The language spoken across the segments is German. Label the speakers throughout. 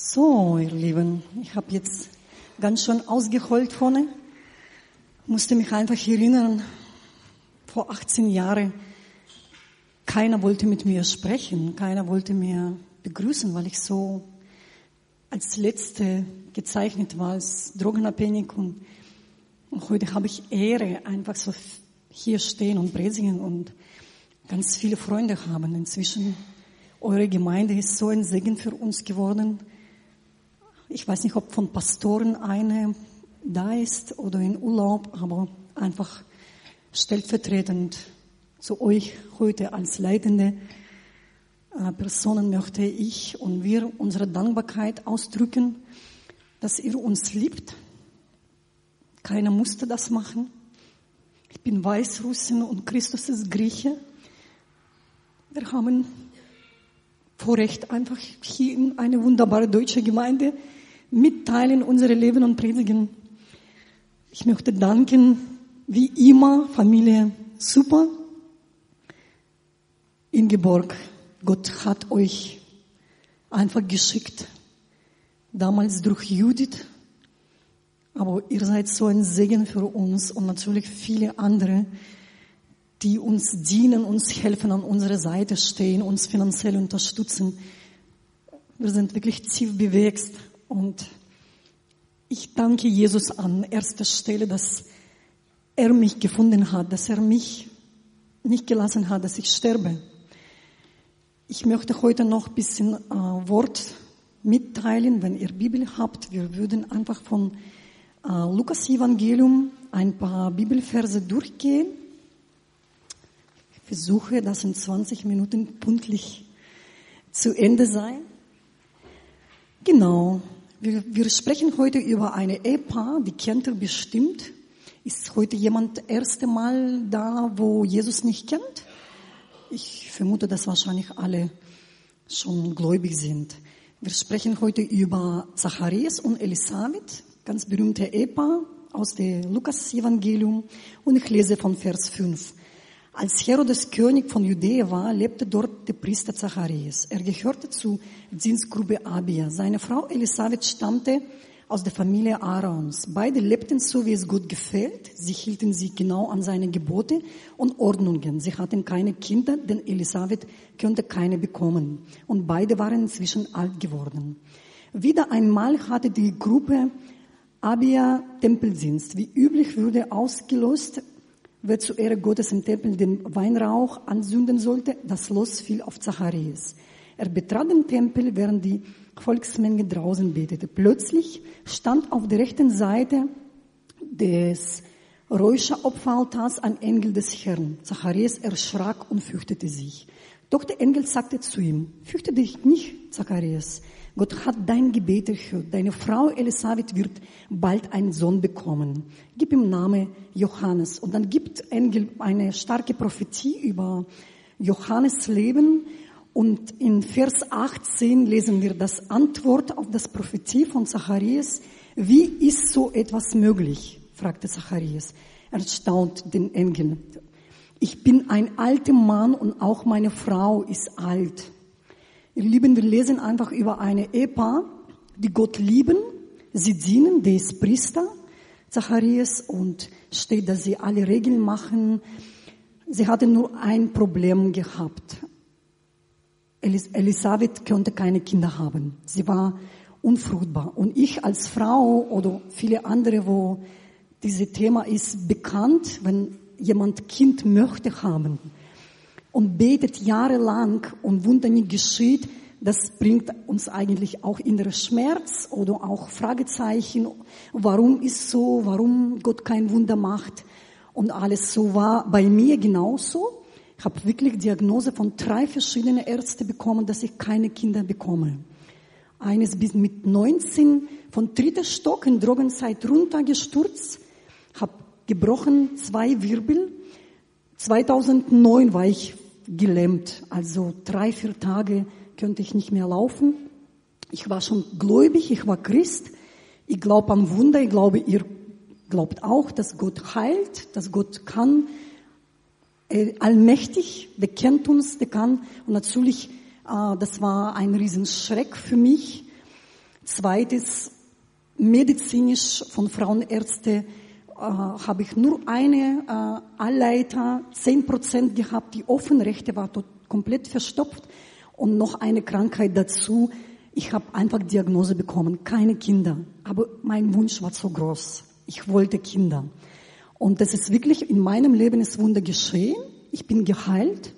Speaker 1: So, ihr Lieben, ich habe jetzt ganz schön ausgeheult vorne. Musste mich einfach erinnern, vor 18 Jahren, keiner wollte mit mir sprechen, keiner wollte mir begrüßen, weil ich so als Letzte gezeichnet war, als drogenabhängig. Und heute habe ich Ehre, einfach so hier stehen und predigen und ganz viele Freunde haben. Inzwischen, eure Gemeinde ist so ein Segen für uns geworden. Ich weiß nicht, ob von Pastoren eine da ist oder in Urlaub, aber einfach stellvertretend zu euch heute als leitende Personen möchte ich und wir unsere Dankbarkeit ausdrücken, dass ihr uns liebt. Keiner musste das machen. Ich bin Weißrussin und Christus ist Grieche. Wir haben Vorrecht, einfach hier in eine wunderbare deutsche Gemeinde mitteilen, unsere Leben und predigen. Ich möchte danken, wie immer, Familie super. Ingeborg, Gott hat euch einfach geschickt, damals durch Judith, aber ihr seid so ein Segen für uns und natürlich viele andere, die uns dienen, uns helfen, an unserer Seite stehen, uns finanziell unterstützen. Wir sind wirklich tief bewegt und ich danke Jesus an erster Stelle, dass er mich gefunden hat, dass er mich nicht gelassen hat, dass ich sterbe. Ich möchte heute noch ein bisschen Wort mitteilen, wenn ihr Bibel habt. Wir würden einfach von Lukas Evangelium ein paar Bibelverse durchgehen. Ich versuche, das in 20 Minuten pünktlich zu Ende sein. Genau. Wir sprechen heute über eine Ehepaar, die kennt ihr bestimmt. Ist heute jemand das erste Mal da, wo Jesus nicht kennt? Ich vermute, dass wahrscheinlich alle schon gläubig sind. Wir sprechen heute über Zacharias und Elisabeth, ganz berühmte Ehepaar aus dem Lukas-Evangelium. Und ich lese von Vers 5. Als Herodes König von Judäa war, lebte dort der Priester Zacharias. Er gehörte zur Dienstgruppe Abia. Seine Frau Elisabeth stammte aus der Familie Aarons. Beide lebten so, wie es Gott gefällt. Sie hielten sich genau an seine Gebote und Ordnungen. Sie hatten keine Kinder, denn Elisabeth konnte keine bekommen. Und beide waren inzwischen alt geworden. Wieder einmal hatte die Gruppe Abia Tempeldienst. Wie üblich wurde ausgelöst, wer zur Ehre Gottes im Tempel den Weinrauch anzünden sollte. Das Los fiel auf Zacharias. Er betrat den Tempel, während die Volksmenge draußen betete. Plötzlich stand auf der rechten Seite des Räucheropferaltars ein Engel des Herrn. Zacharias erschrak und fürchtete sich. Doch der Engel sagte zu ihm: Fürchte dich nicht, Zacharias. Gott hat dein Gebet erhört. Deine Frau Elisabeth wird bald einen Sohn bekommen. Gib ihm Namen Johannes. Und dann gibt Engel eine starke Prophetie über Johannes Leben. Und in Vers 18 lesen wir das Antwort auf das Prophetie von Zacharias. Wie ist so etwas möglich? Fragte Zacharias. Er staunt den Engel. Ich bin ein alter Mann und auch meine Frau ist alt. Ihr Lieben, wir lesen einfach über eine Ehepaar, die Gott lieben. Sie dienen, der ist Priester, Zacharias, und steht, dass sie alle Regeln machen. Sie hatte nur ein Problem gehabt. Elisabeth konnte keine Kinder haben. Sie war unfruchtbar. Und ich als Frau oder viele andere, wo dieses Thema ist bekannt, wenn jemand Kind möchte haben und betet jahrelang und Wunder nicht geschieht, das bringt uns eigentlich auch innere Schmerz oder auch Fragezeichen. Warum ist so? Warum Gott kein Wunder macht? Und alles so war bei mir genauso. Ich habe wirklich Diagnose von 3 verschiedenen Ärzten bekommen, dass ich keine Kinder bekomme. Eines bis mit 19 von 3. Stock in Drogenzeit runtergestürzt, habe gebrochen 2 Wirbel. 2009 war ich gelähmt, also 3-4 Tage könnte ich nicht mehr laufen. Ich war schon gläubig, ich war Christ. Ich glaube an Wunder, ich glaube, ihr glaubt auch, dass Gott heilt, dass Gott kann. Allmächtig, der kennt uns, der kann. Und natürlich, das war ein Riesenschreck für mich. Zweites, medizinisch von Frauenärzten habe ich nur eine Allleiter, 10% gehabt, die Offenrechte war komplett verstopft und noch eine Krankheit dazu. Ich habe einfach Diagnose bekommen, keine Kinder. Aber mein Wunsch war so groß. Ich wollte Kinder. Und das ist wirklich, in meinem Leben ist Wunder geschehen. Ich bin geheilt.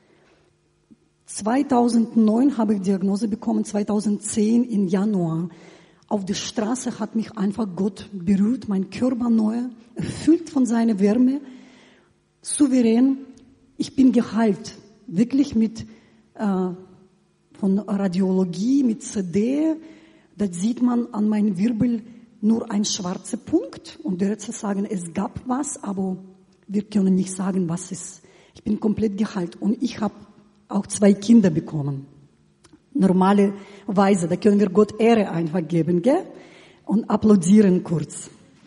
Speaker 1: 2009 habe ich Diagnose bekommen, 2010 im Januar. Auf der Straße hat mich einfach Gott berührt, mein Körper neu, erfüllt von seiner Wärme, souverän. Ich bin geheilt, wirklich mit von Radiologie, mit CD. Da sieht man an meinem Wirbel nur einen schwarzen Punkt. Und die Ärzte sagen, es gab was, aber wir können nicht sagen, was es ist. Ich bin komplett geheilt und ich habe auch 2 Kinder bekommen. Normalerweise, da können wir Gott Ehre einfach geben, gell? Und applaudieren kurz.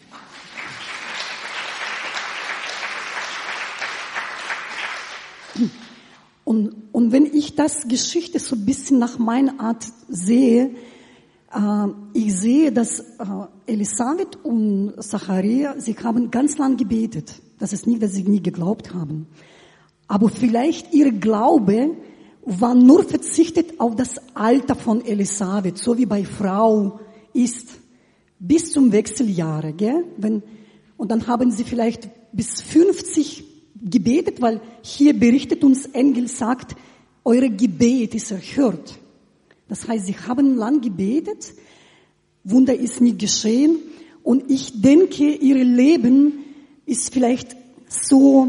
Speaker 1: Und wenn ich das Geschichte so ein bisschen nach meiner Art sehe, ich sehe, dass Elisabeth und Zacharia, sie haben ganz lang gebetet. Das ist nicht, dass sie nie geglaubt haben. Aber vielleicht ihr Glaube war nur verzichtet auf das Alter von Elisabeth, so wie bei Frau ist, bis zum Wechseljahre, gell? Und dann haben sie vielleicht bis 50 gebetet, weil hier berichtet uns Engel, sagt, eure Gebet ist erhört. Das heißt, sie haben lang gebetet, Wunder ist nie geschehen und ich denke, ihr Leben ist vielleicht so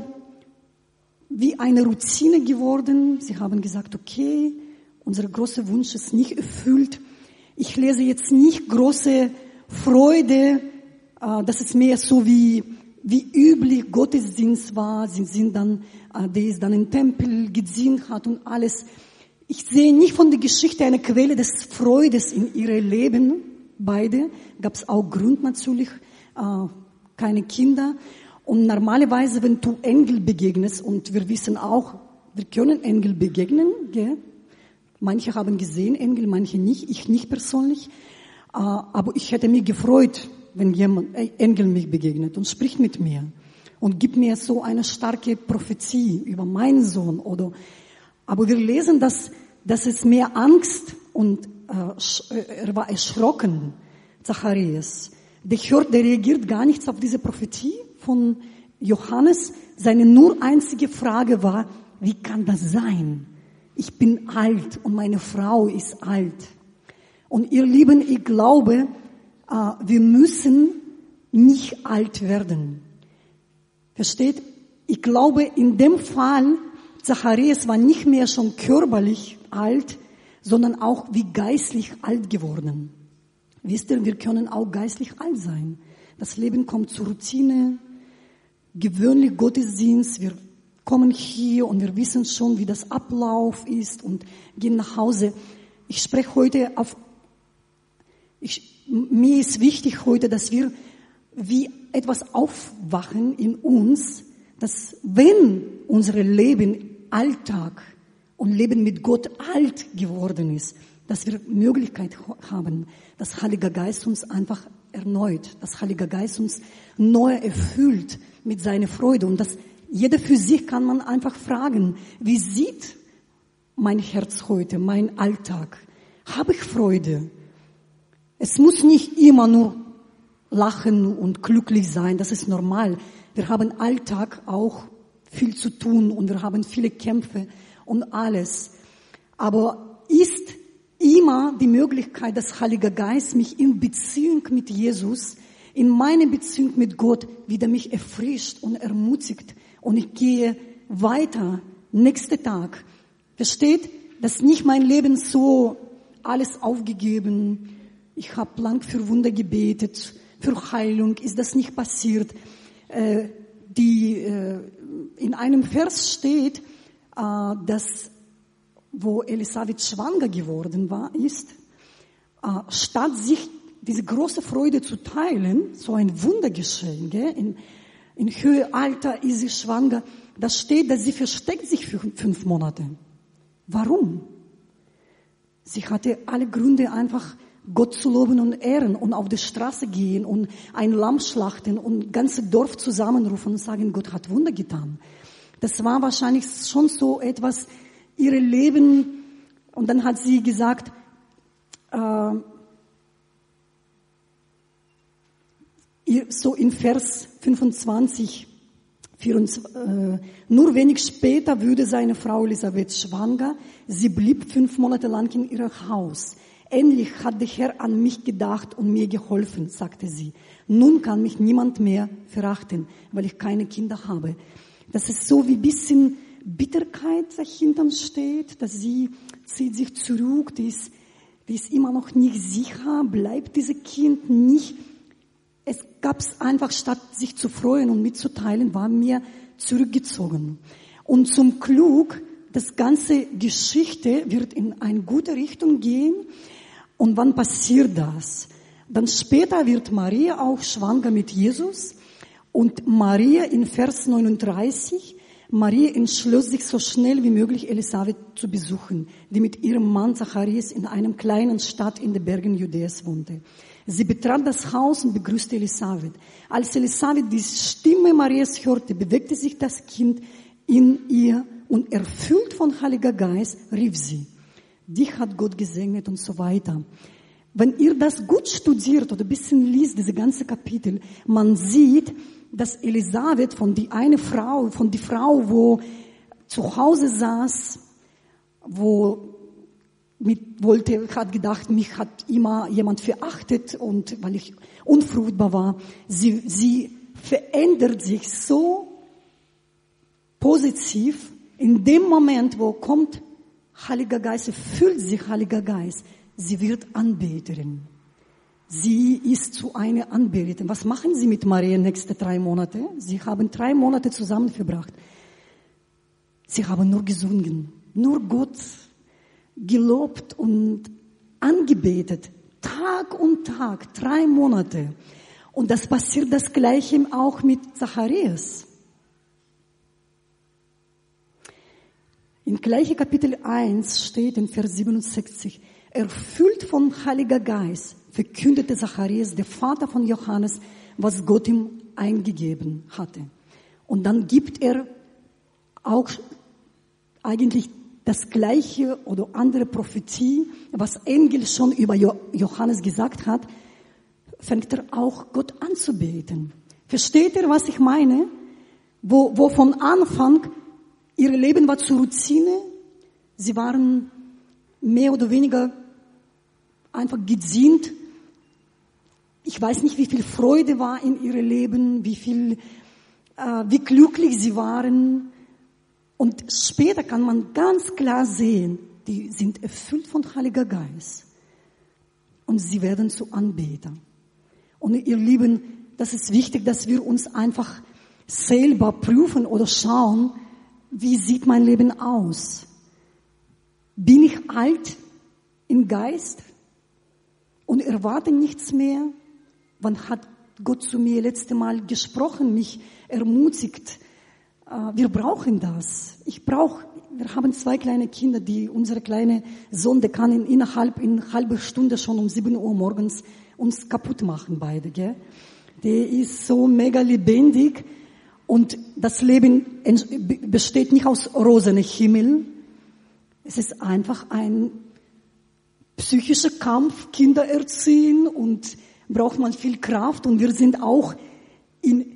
Speaker 1: wie eine Routine geworden. Sie haben gesagt, okay, unser großer Wunsch ist nicht erfüllt. Ich lese jetzt nicht große Freude, das ist mehr so wie üblich Gottesdienst war. Sie sind dann, der ist dann im Tempel gedient hat und alles. Ich sehe nicht von der Geschichte eine Quelle des Freudes in ihrem Leben. Beide gab es auch Grund natürlich, keine Kinder. Und normalerweise, wenn du Engel begegnest, und wir wissen auch, wir können Engel begegnen, gell? Manche haben gesehen Engel, manche nicht, ich nicht persönlich. Aber ich hätte mich gefreut, wenn jemand, Engel mich begegnet und spricht mit mir und gibt mir so eine starke Prophezie über meinen Sohn aber wir lesen, dass es mehr Angst und er war erschrocken, Zacharias. Der reagiert gar nichts auf diese Prophetie von Johannes. Seine nur einzige Frage war, wie kann das sein? Ich bin alt und meine Frau ist alt. Und ihr Lieben, ich glaube, wir müssen nicht alt werden. Versteht? Ich glaube, in dem Fall, Zacharias war nicht mehr schon körperlich alt, sondern auch wie geistlich alt geworden. Wisst ihr, wir können auch geistlich alt sein. Das Leben kommt zur Routine, gewöhnlich Gottesdienst, wir kommen hier und wir wissen schon, wie das Ablauf ist und gehen nach Hause. Ich spreche heute mir ist wichtig heute, dass wir wie etwas aufwachen in uns, dass wenn unser Leben, Alltag und Leben mit Gott alt geworden ist, dass wir Möglichkeit haben, dass Heiliger Geist uns einfach erneut, dass Heiliger Geist uns neu erfüllt mit seiner Freude. Und dass jeder für sich kann man einfach fragen, wie sieht mein Herz heute, mein Alltag? Habe ich Freude? Es muss nicht immer nur lachen und glücklich sein, das ist normal. Wir haben Alltag auch viel zu tun und wir haben viele Kämpfe und alles. Aber ist immer die Möglichkeit, dass Heiliger Geist mich in Beziehung mit Jesus, in meine Beziehung mit Gott wieder mich erfrischt und ermutigt und ich gehe weiter, nächsten Tag. Versteht? Das ist nicht mein Leben so alles aufgegeben. Ich habe lang für Wunder gebetet, für Heilung ist das nicht passiert. In einem Vers steht, dass wo Elisabeth schwanger geworden ist, statt sich diese große Freude zu teilen, so ein Wunder geschehen, gell? In höherem Alter ist sie schwanger, da steht, dass sie versteckt sich für 5 Monate. Warum? Sie hatte alle Gründe einfach Gott zu loben und ehren und auf die Straße gehen und ein Lamm schlachten und ganze Dorf zusammenrufen und sagen, Gott hat Wunder getan. Das war wahrscheinlich schon so etwas, ihre Leben. Und dann hat sie gesagt, so in Vers 25, 24, nur wenig später wurde seine Frau Elisabeth schwanger. Sie blieb 5 Monate lang in ihrem Haus. Endlich hat der Herr an mich gedacht und mir geholfen, sagte sie. Nun kann mich niemand mehr verachten, weil ich keine Kinder habe. Das ist so wie ein bisschen Bitterkeit dahinter steht, dass sie zieht sich zurück, die ist immer noch nicht sicher, bleibt dieses Kind nicht. Es gab es einfach, statt sich zu freuen und mitzuteilen, war mir zurückgezogen. Und zum Glück, das ganze Geschichte wird in eine gute Richtung gehen. Und wann passiert das? Dann später wird Maria auch schwanger mit Jesus. Und Maria in Vers 39, Maria entschloss sich so schnell wie möglich Elisabeth zu besuchen, die mit ihrem Mann Zacharias in einem kleinen Stadt in den Bergen Judäas wohnte. Sie betrat das Haus und begrüßte Elisabeth. Als Elisabeth die Stimme Marias hörte, bewegte sich das Kind in ihr und erfüllt von Heiliger Geist rief sie, dich hat Gott gesegnet und so weiter. Wenn ihr das gut studiert oder ein bisschen liest, diese ganze Kapitel, man sieht, dass Elisabeth von die Frau, wo zu Hause saß, hat gedacht, mich hat immer jemand verachtet und weil ich unfruchtbar war. Sie verändert sich so positiv in dem Moment, wo kommt Heiliger Geist, fühlt sich Heiliger Geist. Sie wird Anbeterin. Sie ist zu einer Anbeterin. Was machen Sie mit Maria nächste 3 Monate? Sie haben 3 Monate zusammen verbracht. Sie haben nur gesungen, nur Gott gelobt und angebetet. Tag und Tag, 3 Monate. Und das passiert das Gleiche auch mit Zacharias. In gleiche Kapitel 1 steht in Vers 67, erfüllt von Heiliger Geist, verkündete Zacharias, der Vater von Johannes, was Gott ihm eingegeben hatte. Und dann gibt er auch eigentlich das gleiche oder andere Prophetie, was Engel schon über Johannes gesagt hat, fängt er auch Gott anzubeten. Versteht ihr, was ich meine? Wo von Anfang ihr Leben war zur Routine, sie waren mehr oder weniger einfach gesinnt. Ich weiß nicht, wie viel Freude war in ihrem Leben, wie glücklich sie waren. Und später kann man ganz klar sehen, die sind erfüllt von Heiliger Geist. Und sie werden zu Anbetern. Und ihr Lieben, das ist wichtig, dass wir uns einfach selber prüfen oder schauen, wie sieht mein Leben aus? Bin ich alt im Geist und erwarte nichts mehr? Wann hat Gott zu mir letzte Mal gesprochen, mich ermutigt? Wir brauchen das. Wir haben 2 kleine Kinder, unsere kleine Sohn, der kann innerhalb in halber Stunde schon um 7 Uhr morgens uns kaputt machen, beide, gell? Der ist so mega lebendig und das Leben besteht nicht aus rosanem Himmel. Es ist einfach ein psychischer Kampf, Kinder erziehen und braucht man viel Kraft und wir sind auch in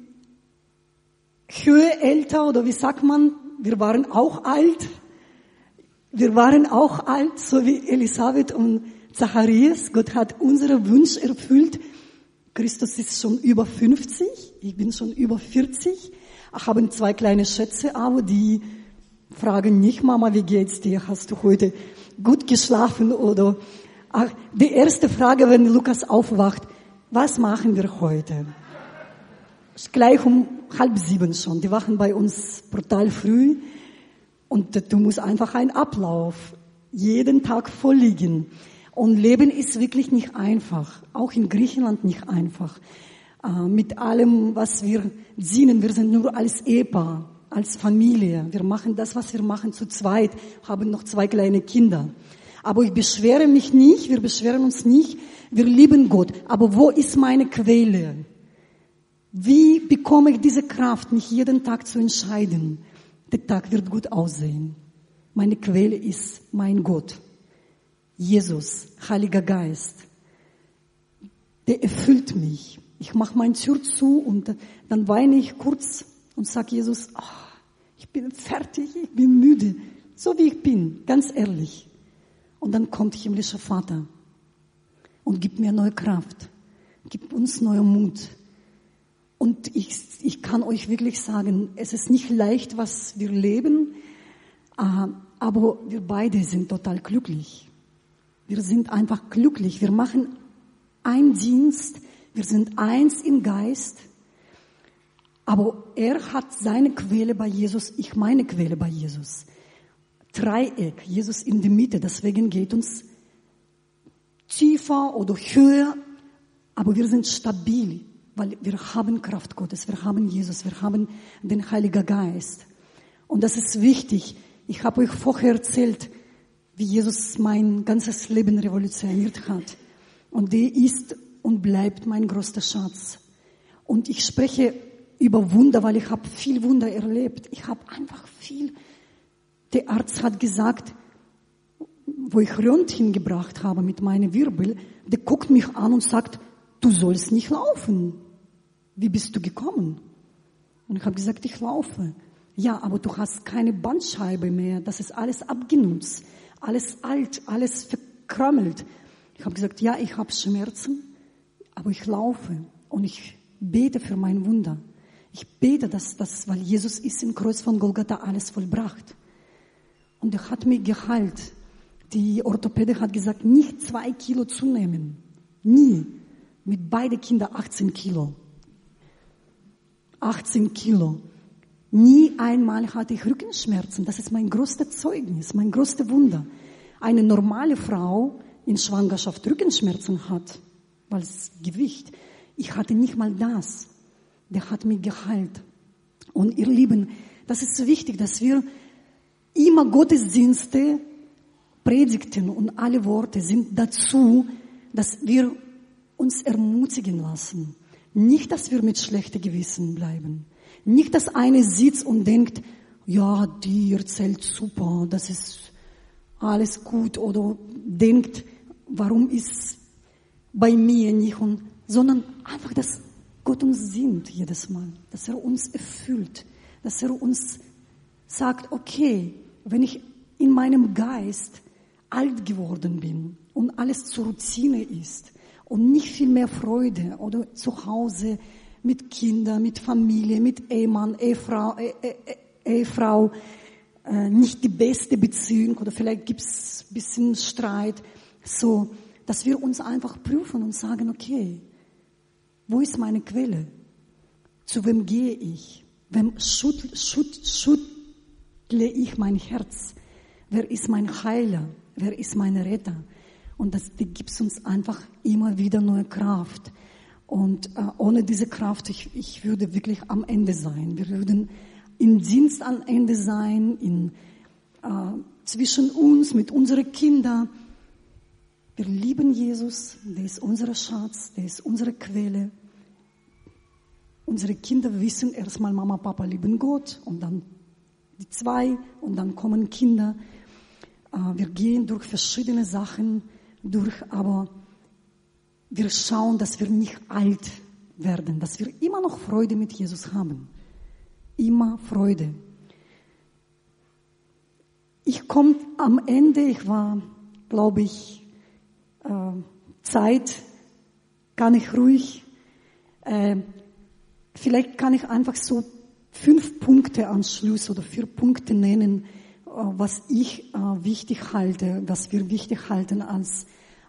Speaker 1: Höhe älter oder wie sagt man, wir waren auch alt. Wir waren auch alt, so wie Elisabeth und Zacharias. Gott hat unsere Wünsche erfüllt. Christus ist schon über 50, ich bin schon über 40. Ich habe 2 kleine Schätze, aber die fragen nicht, Mama, wie geht's dir? Hast du heute gut geschlafen? Oder die erste Frage, wenn Lukas aufwacht, was machen wir heute? Gleich um 6:30 schon. Die wachen bei uns brutal früh. Und du musst einfach einen Ablauf jeden Tag vorliegen. Und Leben ist wirklich nicht einfach. Auch in Griechenland nicht einfach. Mit allem, was wir dienen. Wir sind nur als Ehepaar, als Familie. Wir machen das, was wir machen, zu zweit. Haben noch 2 kleine Kinder. Aber ich beschwere mich nicht, wir beschweren uns nicht, wir lieben Gott. Aber wo ist meine Quelle? Wie bekomme ich diese Kraft, mich jeden Tag zu entscheiden? Der Tag wird gut aussehen. Meine Quelle ist mein Gott. Jesus, Heiliger Geist. Der erfüllt mich. Ich mache meine Tür zu und dann weine ich kurz und sage Jesus, ich bin fertig, ich bin müde. So wie ich bin, ganz ehrlich. Und dann kommt himmlischer Vater und gibt mir neue Kraft, gibt uns neuen Mut. Und ich kann euch wirklich sagen, es ist nicht leicht, was wir leben, aber wir beide sind total glücklich. Wir sind einfach glücklich. Wir machen einen Dienst, wir sind eins im Geist, aber er hat seine Quelle bei Jesus, ich meine Quelle bei Jesus. Dreieck, Jesus in der Mitte, deswegen geht uns tiefer oder höher, aber wir sind stabil, weil wir haben Kraft Gottes, wir haben Jesus, wir haben den Heiligen Geist. Und das ist wichtig. Ich habe euch vorher erzählt, wie Jesus mein ganzes Leben revolutioniert hat. Und der ist und bleibt mein größter Schatz. Und ich spreche über Wunder, weil ich habe viel Wunder erlebt. Ich habe einfach viel. Der Arzt hat gesagt, wo ich Röntgen gebracht habe mit meinen Wirbel, der guckt mich an und sagt, du sollst nicht laufen. Wie bist du gekommen? Und ich habe gesagt, ich laufe. Ja, aber du hast keine Bandscheibe mehr. Das ist alles abgenutzt, alles alt, alles verkrümmelt. Ich habe gesagt, ja, ich habe Schmerzen, aber ich laufe und ich bete für mein Wunder. Ich bete, weil Jesus ist im Kreuz von Golgatha alles vollbracht. Und er hat mich geheilt. Die Orthopäde hat gesagt, nicht 2 Kilo zunehmen. Nie. Mit beiden Kindern 18 Kilo. 18 Kilo. Nie einmal hatte ich Rückenschmerzen. Das ist mein größtes Zeugnis, mein größtes Wunder. Eine normale Frau in Schwangerschaft Rückenschmerzen hat, weil es Gewicht. Ich hatte nicht mal das. Der hat mich geheilt. Und ihr Lieben, das ist so wichtig, dass wir immer Gottesdienste predigten und alle Worte sind dazu, dass wir uns ermutigen lassen. Nicht, dass wir mit schlechtem Gewissen bleiben. Nicht, dass einer sitzt und denkt, ja, die erzählt super, das ist alles gut, oder denkt, warum ist bei mir nicht, sondern einfach, dass Gott uns sinnt jedes Mal, dass er uns erfüllt, dass er uns sagt, okay, wenn ich in meinem Geist alt geworden bin und alles zur Routine ist und nicht viel mehr Freude oder zu Hause mit Kindern, mit Familie, mit Ehemann, Ehefrau, nicht die beste Beziehung oder vielleicht gibt's ein bisschen Streit, so, dass wir uns einfach prüfen und sagen, okay, wo ist meine Quelle? Zu wem gehe ich? Wem schüttle ich mein Herz? Wer ist mein Heiler? Wer ist mein Retter? Und das gibt uns einfach immer wieder neue Kraft. Und ohne diese Kraft, ich würde wirklich am Ende sein. Wir würden im Dienst am Ende sein, zwischen uns, mit unseren Kindern. Wir lieben Jesus, der ist unser Schatz, der ist unsere Quelle. Unsere Kinder wissen erstmal, Mama, Papa lieben Gott und dann die 2 und dann kommen Kinder. Wir gehen durch verschiedene Sachen durch, aber wir schauen, dass wir nicht alt werden, dass wir immer noch Freude mit Jesus haben. Immer Freude. Ich komme am Ende, ich war, glaube ich, Zeit, kann ich ruhig, vielleicht kann ich einfach so 5 Punkte am Schluss oder 4 Punkte nennen, was ich wichtig halte, was wir wichtig halten als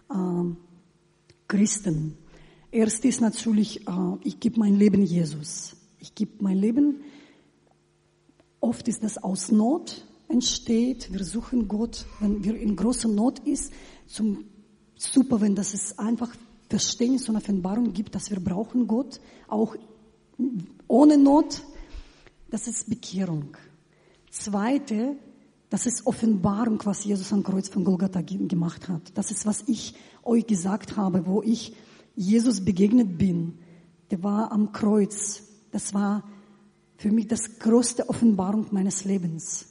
Speaker 1: Christen. Erst ist natürlich, ich gebe mein Leben Jesus. Ich gebe mein Leben. Oft ist das aus Not entsteht. Wir suchen Gott, wenn wir in großer Not ist. Super, wenn das es einfach Verständnis und Offenbarung gibt, dass wir brauchen Gott, auch ohne Not. Das ist Bekehrung. Zweite, Das ist Offenbarung, was Jesus am Kreuz von Golgatha gemacht hat. Das ist, was ich euch gesagt habe, wo ich Jesus begegnet bin. Der war am Kreuz. Das war für mich das größte Offenbarung meines Lebens.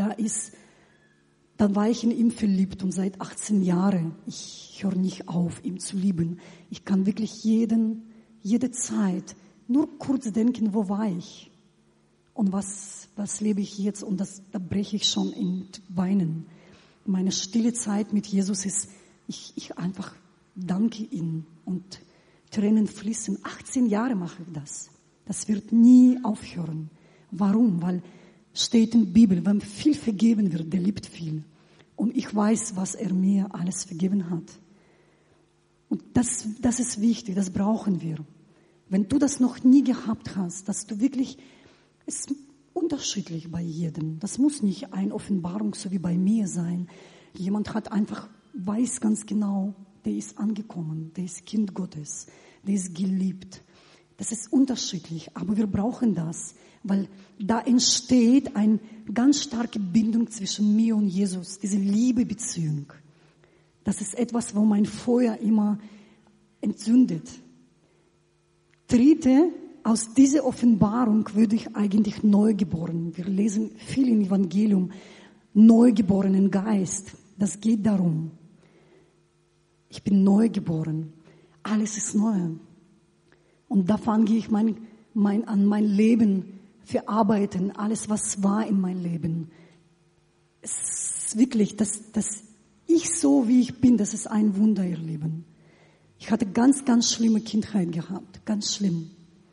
Speaker 1: Dann war ich in ihm verliebt und seit 18 Jahren, ich höre nicht auf, ihn zu lieben. Ich kann wirklich jede Zeit nur kurz denken, wo war ich? Und was lebe ich jetzt? Und da breche ich schon in Weinen. Meine stille Zeit mit Jesus ist, ich einfach danke ihm und Tränen fließen. 18 Jahre mache ich das. Das wird nie aufhören. Warum? Weil steht in der Bibel, wenn viel vergeben wird, der liebt viel. Und ich weiß, was er mir alles vergeben hat. Und das ist wichtig, das brauchen wir. Wenn du das noch nie gehabt hast, dass du wirklich, es ist unterschiedlich bei jedem. Das muss nicht eine Offenbarung so wie bei mir sein. Jemand weiß ganz genau, der ist angekommen, der ist Kind Gottes, der ist geliebt. Das ist unterschiedlich, aber wir brauchen das, weil da entsteht eine ganz starke Bindung zwischen mir und Jesus, diese Liebebeziehung. Das ist etwas, wo mein Feuer immer entzündet. Dritte, aus dieser Offenbarung würde ich eigentlich neugeboren. Wir lesen viel im Evangelium, neugeborenen Geist. Das geht darum. Ich bin neugeboren. Alles ist neu. Und da fange ich an mein Leben verarbeiten, alles was war in meinem Leben. Es ist wirklich, dass ich so wie ich bin, das ist ein Wunder, ihr Lieben. Ich hatte ganz, ganz schlimme Kindheit gehabt, ganz schlimm.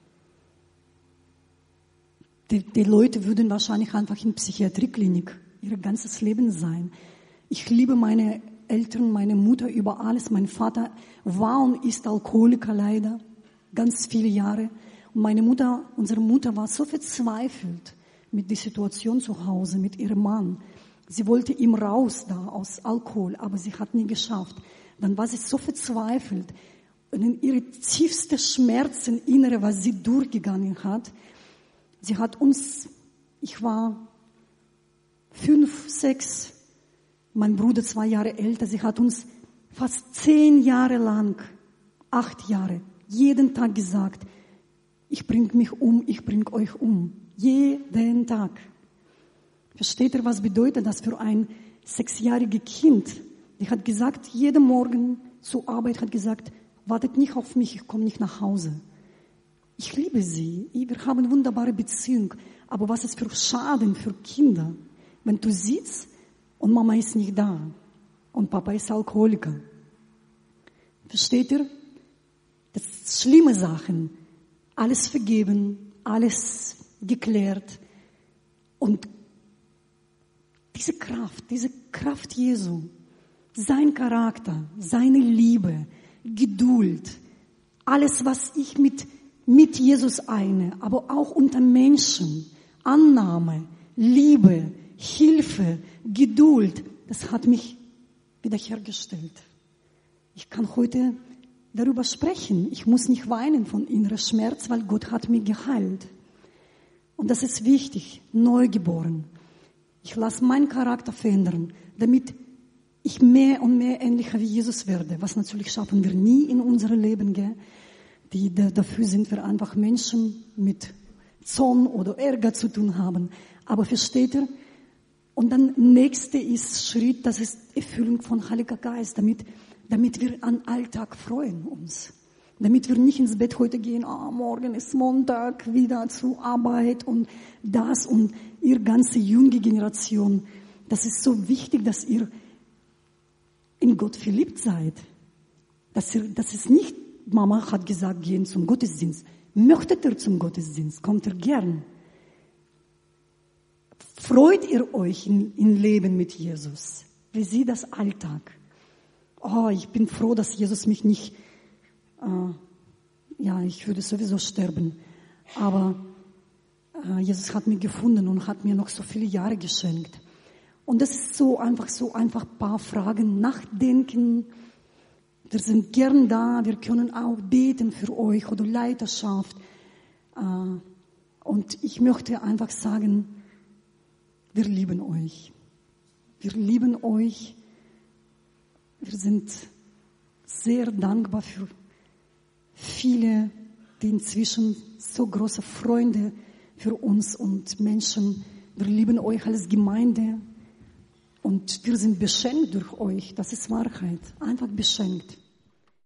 Speaker 1: Die Leute würden wahrscheinlich einfach in Psychiatrieklinik ihr ganzes Leben sein. Ich liebe meine Eltern, meine Mutter über alles. Mein Vater war und ist Alkoholiker leider, ganz viele Jahre. Und unsere Mutter war so verzweifelt mit der Situation zu Hause, mit ihrem Mann. Sie wollte ihm raus da aus Alkohol, aber sie hat nie geschafft. Dann war sie so verzweifelt. Und in ihre tiefsten Schmerzen, innere, was sie durchgegangen hat, sie hat uns, ich war 5, 6, mein Bruder 2 Jahre älter, sie hat uns fast 10 Jahre lang, 8 Jahre, jeden Tag gesagt, ich bring mich um, ich bring euch um. Jeden Tag. Versteht ihr, was bedeutet das für ein 6-jähriges Kind? Die hat gesagt, jeden Morgen zur Arbeit hat gesagt, wartet nicht auf mich, ich komme nicht nach Hause. Ich liebe sie, wir haben eine wunderbare Beziehung. Aber was ist für Schaden für Kinder, wenn du siehst und Mama ist nicht da und Papa ist Alkoholiker? Versteht ihr? Das sind schlimme Sachen. Alles vergeben, alles geklärt. Und diese Kraft Jesu, sein Charakter, seine Liebe, Geduld, alles, was ich mit Jesus eine, aber auch unter Menschen, Annahme, Liebe, Hilfe, Geduld, das hat mich wiederhergestellt. Ich kann heute darüber sprechen. Ich muss nicht weinen von innerer Schmerz, weil Gott hat mich geheilt. Und das ist wichtig, neugeboren. Ich lasse meinen Charakter verändern, damit ich mehr und mehr ähnlicher wie Jesus werde. Was natürlich schaffen wir nie in unserem Leben, gell? Dafür sind wir einfach Menschen mit Zorn oder Ärger zu tun haben. Aber versteht ihr? Und dann nächste ist Schritt, das ist Erfüllung von Heiliger Geist, damit wir an Alltag freuen uns. Damit wir nicht ins Bett heute gehen, morgen ist Montag, wieder zur Arbeit und das und ihr ganze junge Generation. Das ist so wichtig, dass ihr in Gott verliebt seid. Das ist nicht, Mama hat gesagt, gehen zum Gottesdienst. Möchtet ihr zum Gottesdienst? Kommt ihr gern? Freut ihr euch im Leben mit Jesus? Wie sieht das Alltag? Ich bin froh, dass Jesus mich nicht, ich würde sowieso sterben. Aber Jesus hat mich gefunden und hat mir noch so viele Jahre geschenkt. Und das ist so einfach ein paar Fragen nachdenken. Wir sind gern da, wir können auch beten für euch oder Leiterschaft. Und ich möchte einfach sagen, wir lieben euch. Wir lieben euch. Wir sind sehr dankbar für viele, die inzwischen so große Freunde für uns und Menschen. Wir lieben euch als Gemeinde und wir sind beschenkt durch euch. Das ist Wahrheit. Einfach beschenkt.